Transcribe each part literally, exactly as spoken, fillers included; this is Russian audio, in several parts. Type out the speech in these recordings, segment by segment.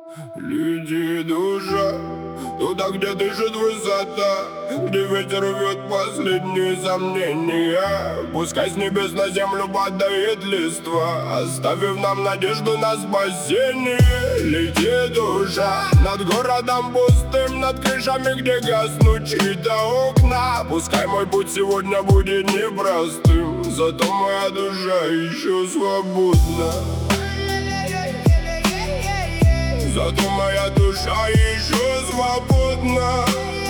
Лети, душа, туда, где дышит высота, где ветер рвет последние сомнения. Пускай с небес на землю падает листва, оставив нам надежду на спасение. Лети, душа, над городом пустым, над крышами, где гаснут чьи-то окна. Пускай мой путь сегодня будет непростым, зато моя душа еще свободна. Зато моя душа еще свободна.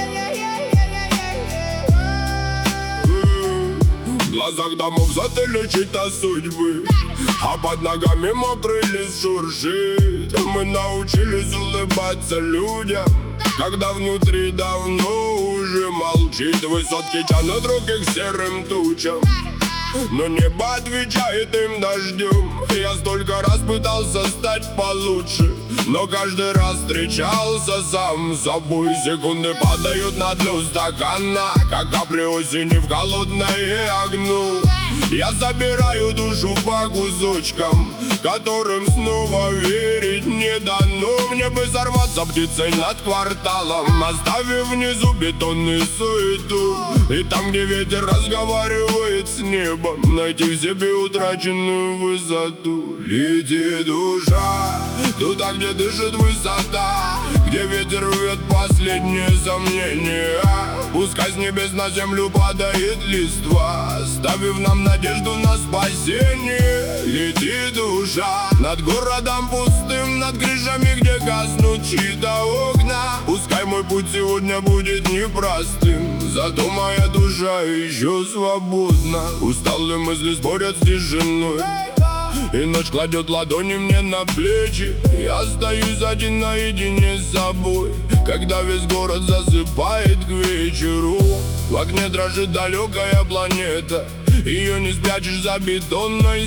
В глазах домов застыли чьи-то судьбы, а под ногами мокрый лист шуршит. Мы научились улыбаться людям, когда внутри давно уже молчит. Высотки тянут руки к серым тучам, но небо отвечает им дождем. Я столько раз пытался стать получше, но каждый раз встречался сам с собой. Секунды падают на дно стакана, как капли осени в холодное окно. Я забираю душу по кусочкам, которым снова верить не дано. Мне бы сорваться птицей над кварталом, оставив внизу бетонную суету. И там, где ветер разговаривает с небом, найти в себе утраченную высоту. Лети, душа, туда, где дышит высота, где ветер рвет последние сомнения. Пускай с небес на землю падает листва, оставив нам надежду на спасение. Лети, душа, над городом пустым, над крышами, где гаснут чьи-то окна. Пускай мой путь сегодня будет непростым, зато моя душа еще свободна. Усталые мысли спорят с тишиной, и ночь кладет ладони мне на плечи. Я остаюсь один наедине с собой, когда весь город засыпает к вечеру. В окне дрожит далекая планета, ее не спрячешь за бетонной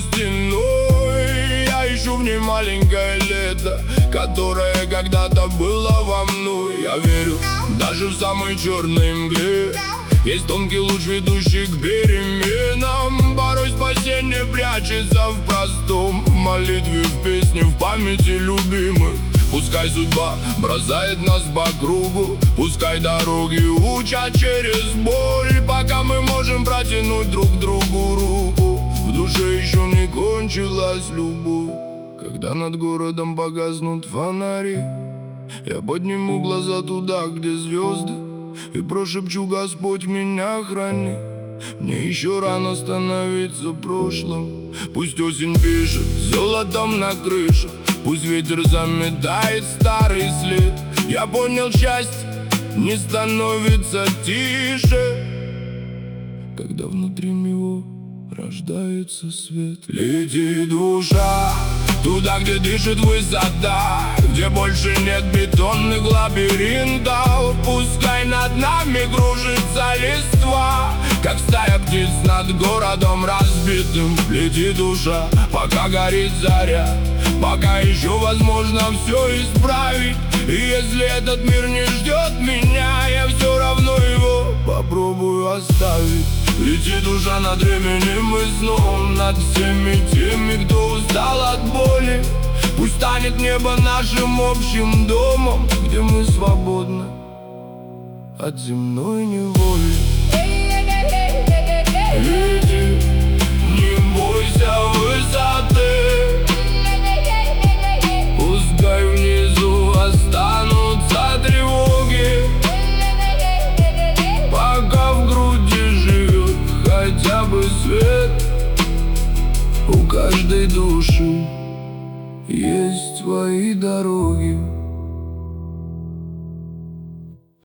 стеной. Я ищу в ней маленькое лето, которое когда-то было во мной. Я верю, даже в самой черной мгле есть тонкий луч, ведущий к переменам. Порой спасение прячется в простом, в молитве, в песне, в памяти любимых. Пускай судьба бросает нас по кругу, пускай дороги учат через боль, пока мы можем протянуть друг другу руку. В душе еще не кончилась любовь. Когда над городом погаснут фонари, я подниму глаза туда, где звезды, и прошепчу: Господь, меня храни. Мне еще рано становиться прошлым. Пусть осень пишет золотом на крыше, пусть ветер заметает старый след. Я понял, счастье не становится тише, когда внутри него рождается свет. Лети, душа, туда, где дышит высота, где больше нет бетонных лабиринтов. Пускай над нами кружится листва, как стая птиц над городом разбитым. Лети, душа, пока горит заря, пока еще возможно все исправить. И если этот мир не ждет меня, я все равно его попробую оставить. Лети, душа, над временем и сном, над всеми теми, кто устал от боли. Пусть станет небо нашим общим домом, где мы свободны от земной неволи. Лети, не бойся высоты, пускай внизу останутся тревоги, пока в груди живет хотя бы свет. У каждой души есть свои дороги.